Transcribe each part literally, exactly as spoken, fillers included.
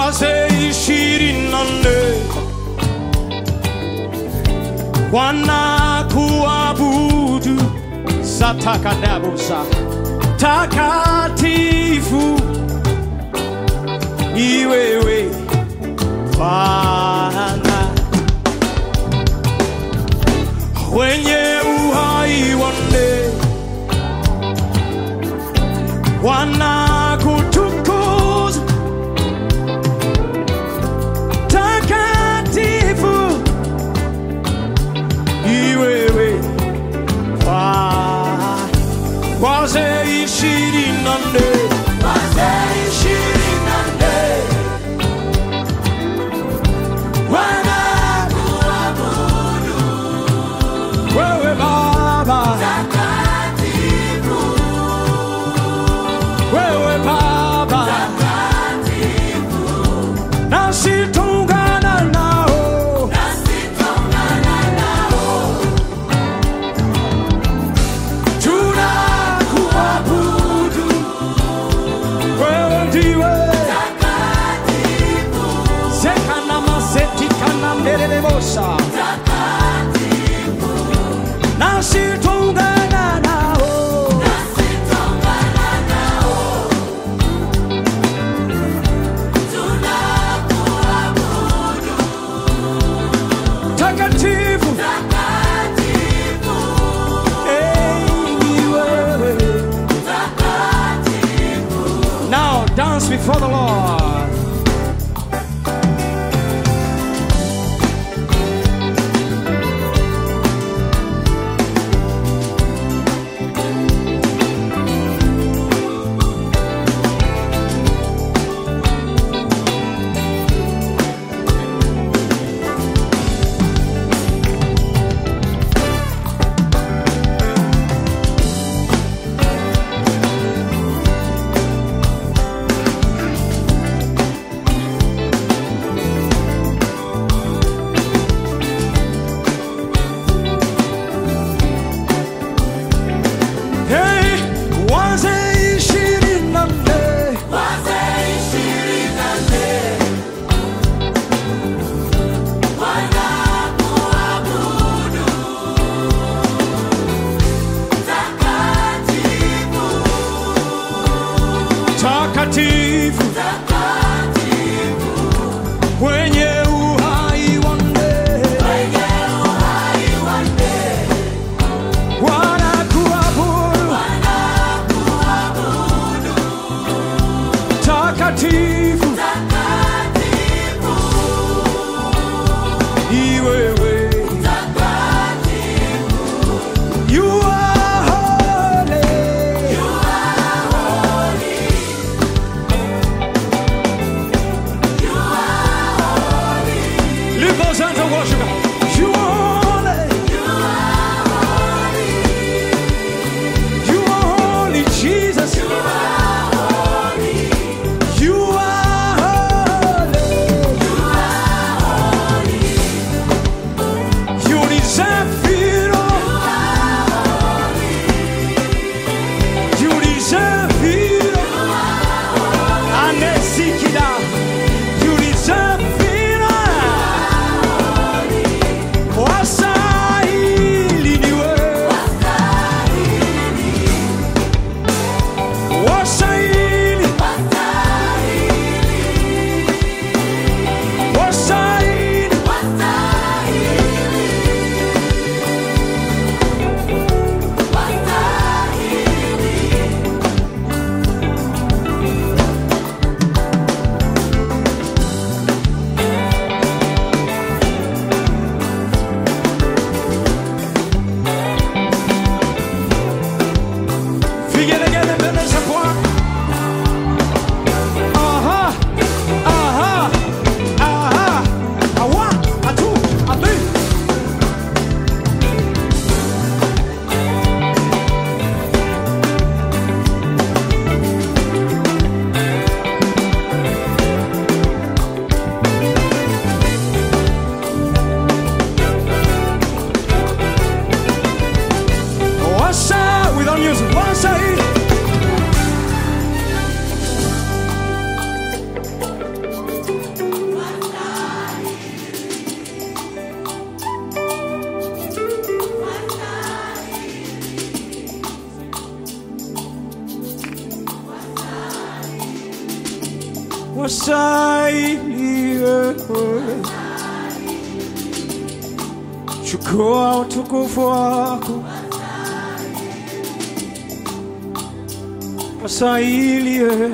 wazee ishirini na nne wanakuabudu satakadabusa takatifu ni wewe Bwana, wenye uhai wanne wanakutukuza takatifu ni wewe Bwana. Wazee ishirini na nne wazee ishirini na nne wanakuabudu wewe Baba takatifu, wewe Baba takatifu, nasi tungana nao, nasi tungana nao, tunakuabudu wewe ndiwe takatifu, sekana maseti kana mbele mosa takatifu, nasi tungana nao, nasi tungana nao, tunakuabudu takatifu, takatifu, hey, wewe takatifu. Now dance before the Lord. Takatifu, takatifu, wenye uhai wanne, wenye uhai wanne, wanakuabudu, wanakuabudu, takatifu, takatifu, ni wewe takatifu, you are wastahili wewe. Chukua utukufu wako, wastahili wewe.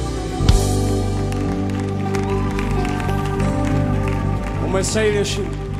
Umestahili heshima.